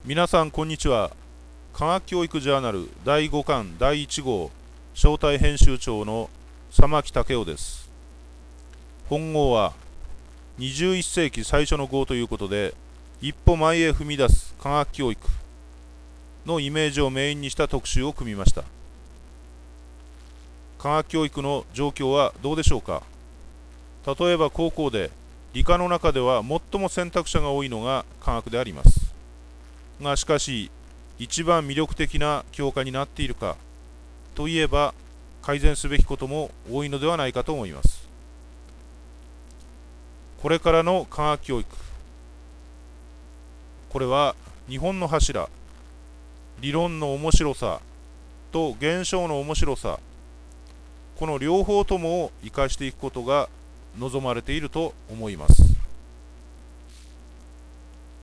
皆さんこんにちは。科学教育ジャーナル第5巻第1号招待編集長の佐木武雄です。本号は21世紀最初の号ということで、一歩前へ踏み出す科学教育のイメージをメインにした特集を組みました。科学教育の状況はどうでしょうか。例えば高校で理科の中では最も選択肢が多いのが科学であります。がしかし一番魅力的な教科になっているかといえば改善すべきことも多いのではないかと思います。これからの科学教育、これは日本の柱、理論の面白さと現象の面白さ、この両方ともを生かしていくことが望まれていると思います。